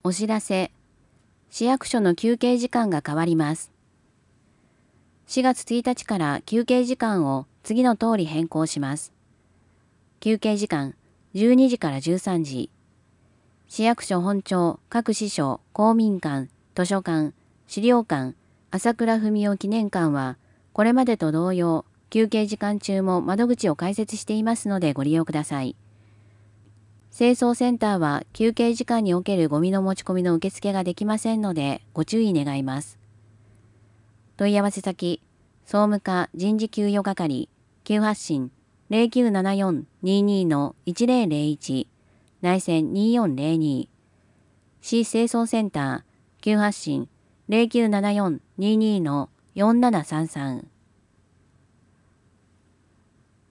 お知らせ。市役所の休憩時間が変わります。4月1日から休憩時間を次の通り変更します。休憩時間12時から13時。市役所本庁、各支所、公民館、図書館、資料館、朝倉文夫記念館は、これまでと同様、休憩時間中も窓口を開設していますのでご利用ください。清掃センターは休憩時間におけるゴミの持ち込みの受付ができませんのでご注意願います。問い合わせ先、総務課人事給与係、急発進 0974-22-1001 内線2402市清掃センター急発進 0974-22-4733